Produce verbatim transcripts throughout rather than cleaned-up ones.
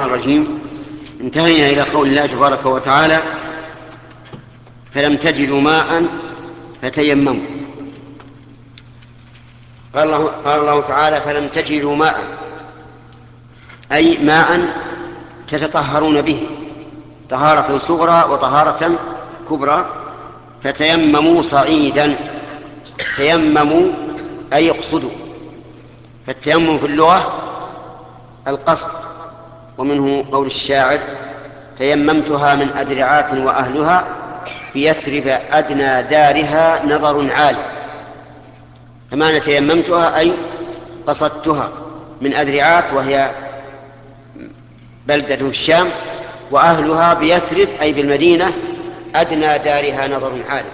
الرجيم. انتهينا إلى قول الله تبارك وتعالى: فلم تجدوا ماء فتيمموا. قال الله, قال الله تعالى: فلم تجدوا ماء، أي ماء تتطهرون به طهارة صغرى وطهارة كبرى. فتيمموا صعيدا، تيمموا أي يقصدوا. فالتيمم في اللغة القصد، ومنه قول الشاعر: تيممتها من أدرعات وأهلها بيثرب أدنى دارها نظر عالي. فمعنى تيممتها أي قصدتها من أدرعات، وهي بلدة في الشام، وأهلها بيثرب أي بالمدينة أدنى دارها نظر عالي.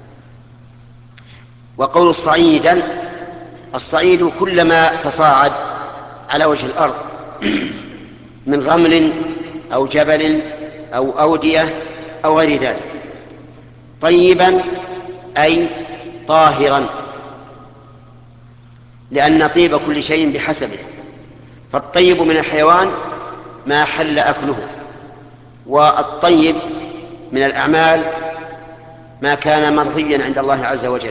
وقول صعيدا: الصعيد كلما تصاعد على وجه الأرض من رمل أو جبل أو أودية أو غير ذلك. طيبا أي طاهرا، لأن طيب كل شيء بحسبه. فالطيب من الحيوان ما حل أكله، والطيب من الأعمال ما كان مرضيا عند الله عز وجل.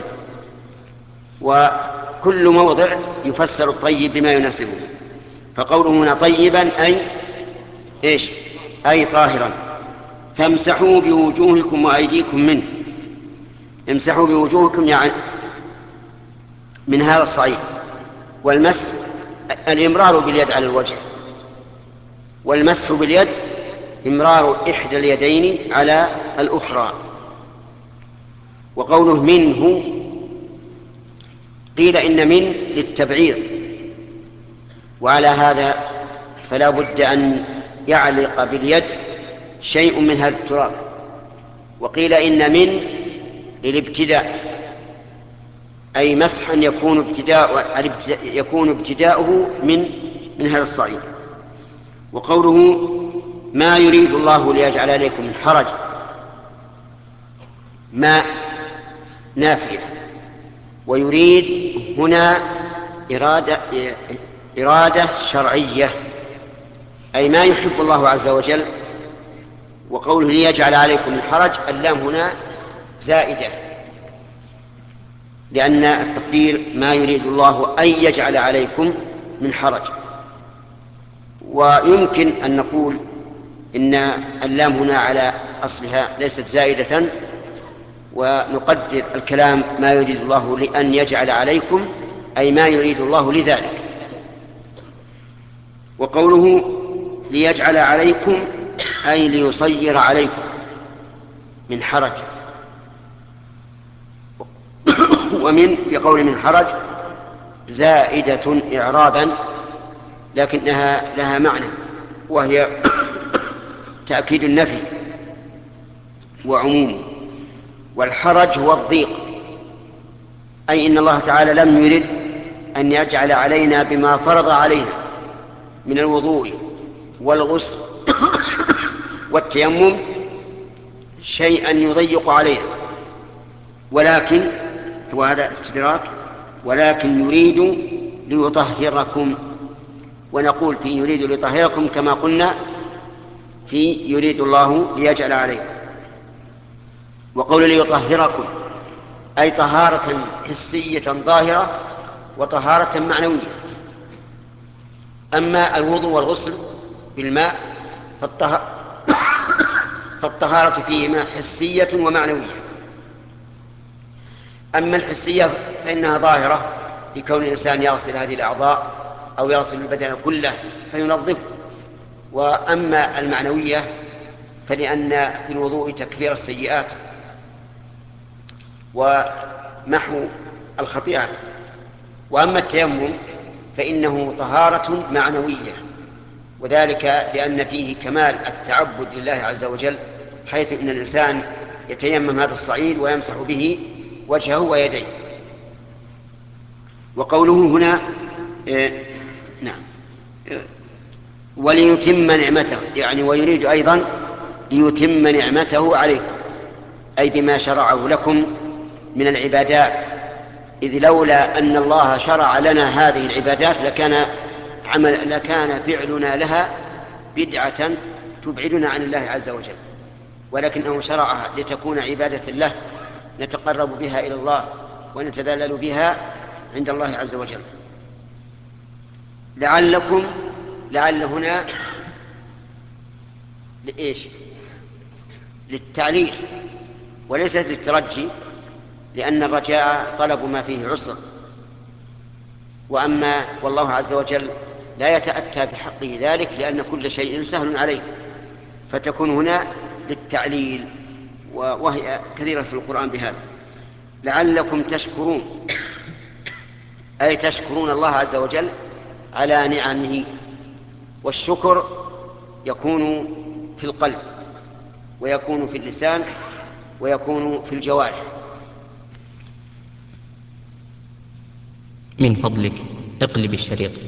وكل موضع يفسر الطيب بما يناسبه. فقوله هنا طيبا أي إيش؟ أي طاهرا. فامسحوا بوجوهكم وأيديكم منه. امسحوا بوجوهكم يعني من هذا الصعيد. والمسح الإمرار باليد على الوجه، والمسح باليد إمرار إحدى اليدين على الأخرى. وقوله منه قيل إن من للتبعيض، وعلى هذا فلا بد أن يعلق باليد شيء من هذا التراب. وقيل إن من للابتداء، أي مسحا يكون ابتداء يكون ابتداؤه من من هذا الصعيد. وقوله ما يريد الله ليجعل عليكم من حرج، ما نافية، ويريد هنا إرادة, إرادة شرعية، أي ما يحب الله عز وجل. وقوله ليجعل عليكم من حرج، اللام هنا زائدة، لأن التقدير ما يريد الله أن يجعل عليكم من حرج. ويمكن أن نقول إن اللام هنا على أصلها ليست زائدة، ونقدر الكلام ما يريد الله لأن يجعل عليكم، أي ما يريد الله لذلك. وقوله ليجعل عليكم أي ليصير عليكم من حرج. ومن في قول من حرج زائدة إعرابا، لكنها لها معنى، وهي تأكيد النفي وعمومه. والحرج هو الضيق، أي إن الله تعالى لم يرد أن يجعل علينا بما فرض علينا من الوضوء والغسل والتيمم شيئا يضيق علينا، ولكن وهذا استدراك، ولكن يريد ليطهركم. ونقول في يريد ليطهركم كما قلنا في يريد الله ليجعل عليكم. وقول ليطهركم أي طهارة حسية ظاهرة وطهارة معنوية. أما الوضوء والغسل بالماء فالطهارة فيهما حسية ومعنوية. أما الحسية فإنها ظاهرة لكون الإنسان يغسل هذه الأعضاء أو يغسل البدن كله فينظفه. وأما المعنوية فلأن في الوضوء تكفير السيئات ومحو الخطيئات. وأما التيمم فإنه طهارة معنوية، وذلك لأن فيه كمال التعبد لله عز وجل، حيث إن الإنسان يتيمم هذا الصعيد ويمسح به وجهه ويديه. وقوله هنا إيه نعم إيه وليتم نعمته، يعني ويريد أيضا ليتم نعمته عليكم، أي بما شرعه لكم من العبادات. إذ لولا أن الله شرع لنا هذه العبادات لكان عمل لكان فعلنا لها بدعة تبعدنا عن الله عز وجل، ولكنه شرعها لتكون عبادة له نتقرب بها إلى الله ونتذلل بها عند الله عز وجل. لعلكم، لعل هنا لإيش؟ للتعليل وليست للترجي، لأن الرجاء طلب ما فيه عسر، وأما والله عز وجل لا يتأتى بحقه ذلك لأن كل شيء سهل عليه، فتكون هنا للتعليل، وهي كثيرة في القرآن بهذا. لعلكم تشكرون، أي تشكرون الله عز وجل على نعمه، والشكر يكون في القلب ويكون في اللسان ويكون في الجوارح. من فضلك اقلب الشريط.